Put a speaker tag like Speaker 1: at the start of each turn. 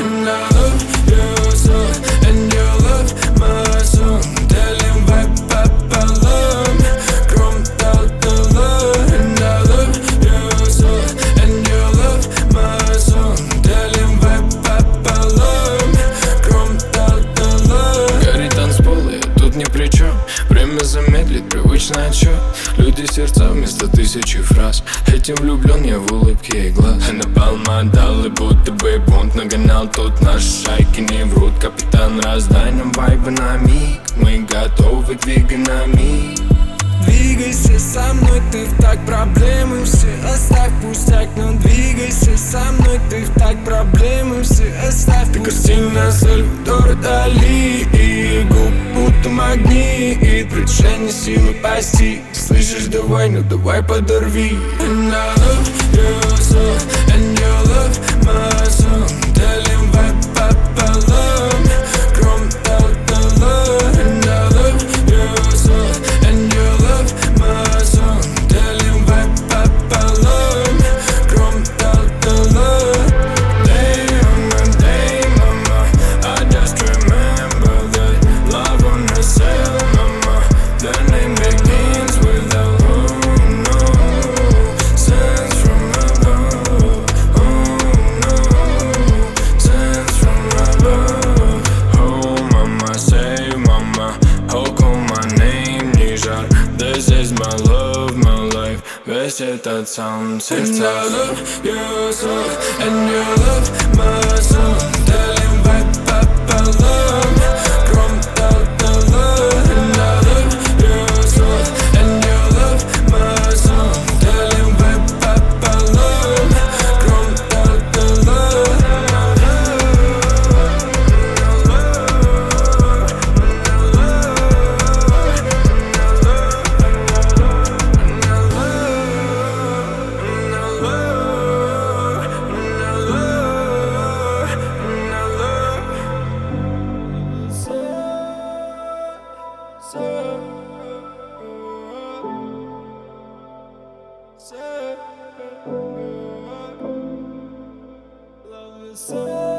Speaker 1: And I love you so, and you love my song. Делим vibe пополам, гром дал долой. And I love you so, and you love my song. Делим vibe пополам, гром дал долой. Горит танцпол, я тут ни при чем. Время замедлит, привычный отчет. Люди сердца вместо тысячи фраз. Этим влюблен я в улыбке и глаз. Напал модалы, будто бы бунт нагонял. Тут наши шайки не врут. Капитан, раздай нам вайбы на миг. Мы готовы, двигай на миг.
Speaker 2: Двигайся со мной, ты в так, проблемы все оставь пустяк. Но двигайся со мной, ты в так, проблемы все оставь
Speaker 1: Ты
Speaker 2: пустяк.
Speaker 1: картина Сальвадора Дали, и губ будто магнит. Притяжение силы пасти. Слышишь, давай, ну давай подорви. And I love you so, and you love my song. Делим vibe пополам, гром дал долой. And I love you so, and you love my song. Делим vibe пополам, гром дал долой. Day mama, I just remember that love on the sail, mama. The name begins with a oh no, sense from above. Oh no, sense from above. Oh mama, say mama, oh call my name, не жар. This is my love, my life. Весь этот саунд сердца. And I love you so, and you love my song. Делим vibe пополам, гром дал долой. And I love you so, and you love my song. Делим vibe пополам, гром дал долой.
Speaker 2: Love is so